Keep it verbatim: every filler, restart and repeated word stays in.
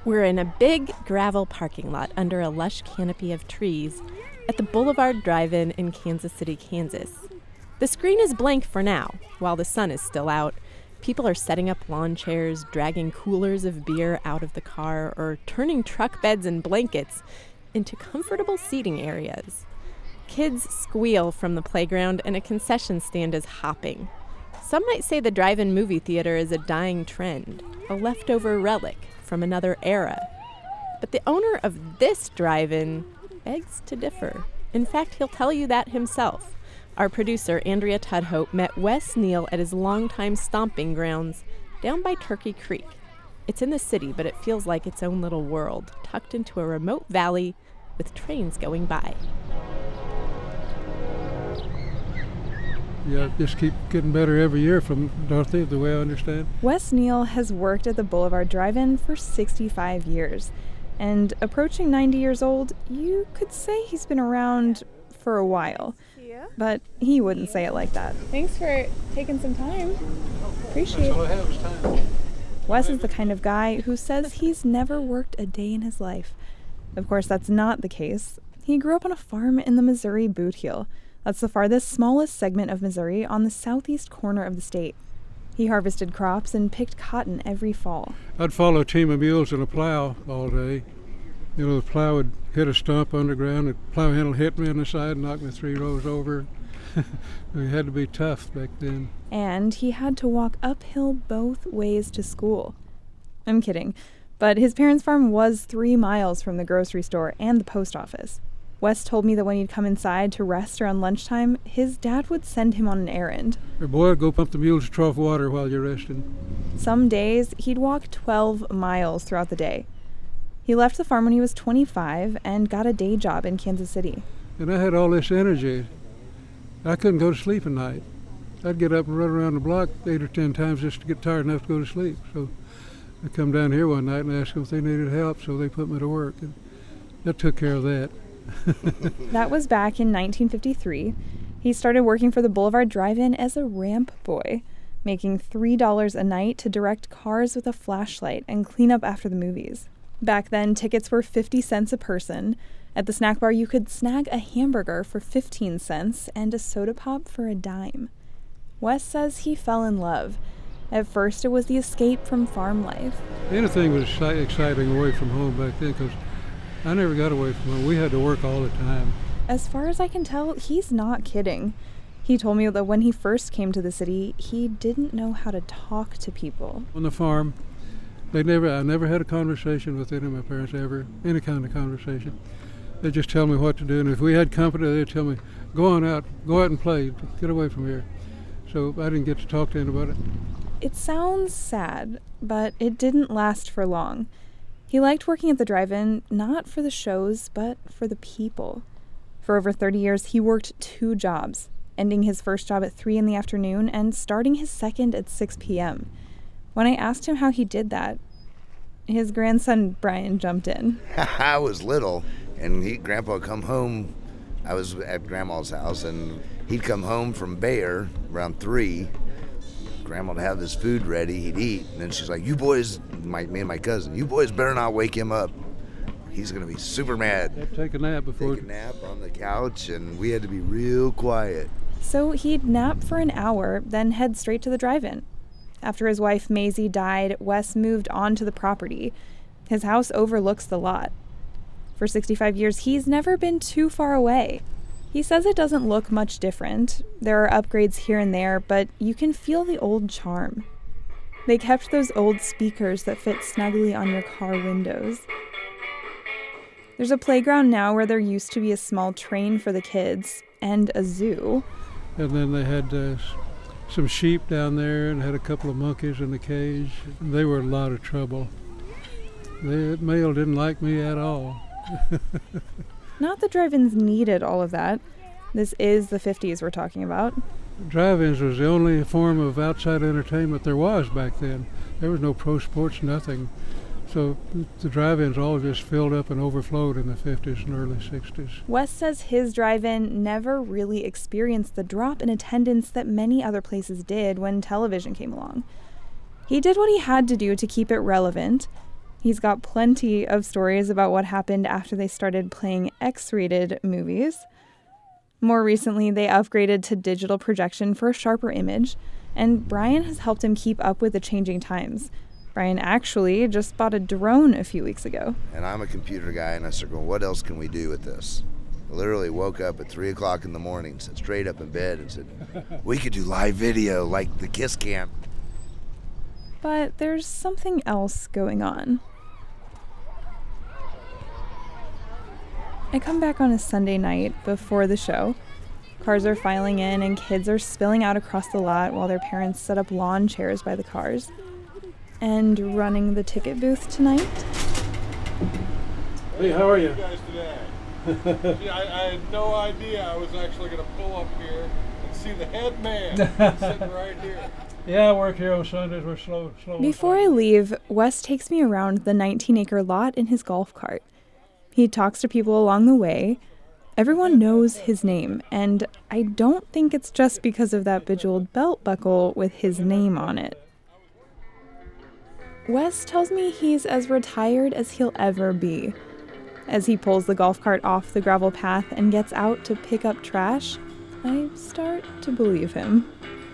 We're in a big gravel parking lot under a lush canopy of trees at the Boulevard Drive-In in Kansas City, Kansas. The screen is blank for now, while the sun is still out. People are setting up lawn chairs, dragging coolers of beer out of the car, or turning truck beds and blankets into comfortable seating areas. Kids squeal from the playground, and a concession stand is hopping. Some might say the drive-in movie theater is a dying trend, a leftover relic from another era. But the owner of this drive-in begs to differ. In fact, he'll tell you that himself. Our producer, Andrea Tudhope, met Wes Neal at his longtime stomping grounds down by Turkey Creek. It's in the city, but it feels like its own little world, tucked into a remote valley with trains going by. Yeah, just keep getting better every year from Dorothy, the way I understand. Wes Neal has worked at the Boulevard Drive-In for sixty-five years. And approaching ninety years old, you could say he's been around for a while. But he wouldn't say it like that. Thanks for taking some time. Appreciate it. That's all I have is time. Wes is the kind of guy who says he's never worked a day in his life. Of course, that's not the case. He grew up on a farm in the Missouri Boot Heel. That's the farthest, smallest segment of Missouri on the southeast corner of the state. He harvested crops and picked cotton every fall. I'd follow a team of mules and a plow all day. You know, the plow would hit a stump underground, the plow handle hit me on the side and knocked me three rows over. We had to be tough back then. And he had to walk uphill both ways to school. I'm kidding, but his parents' farm was three miles from the grocery store and the post office. Wes told me that when he'd come inside to rest around lunchtime, his dad would send him on an errand. Hey, boy, go pump the mules a trough of water while you're resting. Some days, he'd walk twelve miles throughout the day. He left the farm when he was twenty-five and got a day job in Kansas City. And I had all this energy. I couldn't go to sleep at night. I'd get up and run around the block eight or ten times just to get tired enough to go to sleep. So I come down here one night and asked them if they needed help, so they put me to work. And that took care of that. That was back in nineteen fifty-three. He started working for the Boulevard Drive-In as a ramp boy, making three dollars a night to direct cars with a flashlight and clean up after the movies. Back then, tickets were fifty cents a person. At the snack bar, you could snag a hamburger for fifteen cents and a soda pop for a dime. Wes says he fell in love. At first, it was the escape from farm life. Anything was exciting away from home back then because I never got away from home. We had to work all the time. As far as I can tell, he's not kidding. He told me that when he first came to the city, he didn't know how to talk to people. On the farm, they never. I never had a conversation with any of my parents ever, any kind of conversation. They'd just tell me what to do, and if we had company, they'd tell me, go on out, go out and play, get away from here. So I didn't get to talk to anybody. It sounds sad, but it didn't last for long. He liked working at the drive-in, not for the shows, but for the people. For over thirty years, he worked two jobs, ending his first job at three in the afternoon and starting his second at six p.m. When I asked him how he did that, his grandson Brian jumped in. I was little, and he, Grandpa would come home. I was at Grandma's house, and he'd come home from Bayer around three. Grandma would have his food ready, he'd eat, and then she's like, you boys, my, me and my cousin, you boys better not wake him up. He's going to be super mad. They'd take a nap before. Take a nap on the couch, and we had to be real quiet. So he'd nap for an hour, then head straight to the drive-in. After his wife Maisie died, Wes moved onto the property. His house overlooks the lot. For sixty-five years, he's never been too far away. He says it doesn't look much different. There are upgrades here and there, but you can feel the old charm. They kept those old speakers that fit snugly on your car windows. There's a playground now where there used to be a small train for the kids, and a zoo. And then they had uh, some sheep down there and had a couple of monkeys in the cage. They were a lot of trouble. The male didn't like me at all. Not that drive-ins needed all of that. This is the fifties we're talking about. Drive-ins was the only form of outside entertainment there was back then. There was no pro sports, nothing. So the drive-ins all just filled up and overflowed in the fifties and early sixties. Wes says his drive-in never really experienced the drop in attendance that many other places did when television came along. He did what he had to do to keep it relevant, He's got plenty of stories about what happened after they started playing X-rated movies. More recently, they upgraded to digital projection for a sharper image, and Brian has helped him keep up with the changing times. Brian actually just bought a drone a few weeks ago. And I'm a computer guy, and I started going, what else can we do with this? I literally woke up at three o'clock in the morning, sat straight up in bed and said, we could do live video like the Kiss Camp. But there's something else going on. I come back on a Sunday night before the show. Cars are filing in and kids are spilling out across the lot while their parents set up lawn chairs by the cars. And running the ticket booth tonight. Hey, how are you? How are you guys today? See, I, I had no idea I was actually going to pull up here and see the head man sitting right here. Yeah, I work here on Sundays. We're slow, slow. Before I leave, Wes takes me around the nineteen-acre lot in his golf cart. He talks to people along the way. Everyone knows his name, and I don't think it's just because of that bejeweled belt buckle with his name on it. Wes tells me he's as retired as he'll ever be. As he pulls the golf cart off the gravel path and gets out to pick up trash, I start to believe him.